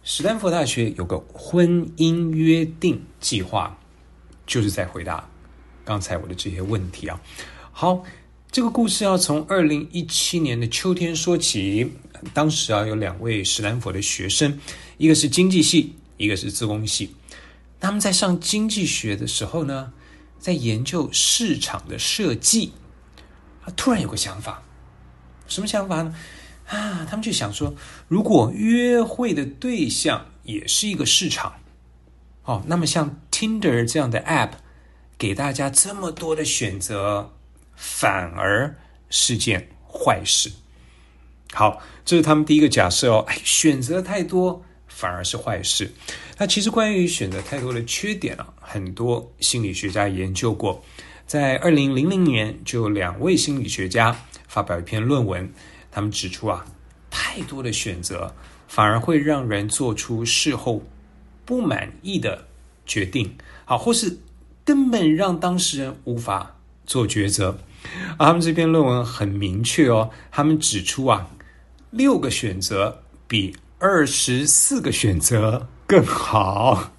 史丹佛大学有个婚姻约定计划，就是在回答刚才我的这些问题啊。好，这个故事要从2017年的秋天说起。当时有2位史丹佛的学生，一个是经济系，一个是资工系。他们在上经济学的时候呢，在研究市场的设计，突然有个想法。什么想法呢？他们就想说，如果约会的对象也是一个市场，那么像 Tinder 这样的 App 给大家这么多的选择，反而是件坏事。好，这是他们第一个假设选择太多反而是坏事。那其实关于选择太多的缺点很多心理学家研究过。在2000年就有2位心理学家发表一篇论文，他们指出太多的选择反而会让人做出事后不满意的决定，或是根本让当事人无法做抉择。他们这篇论文很明确他们指出6个选择比24个选择更好。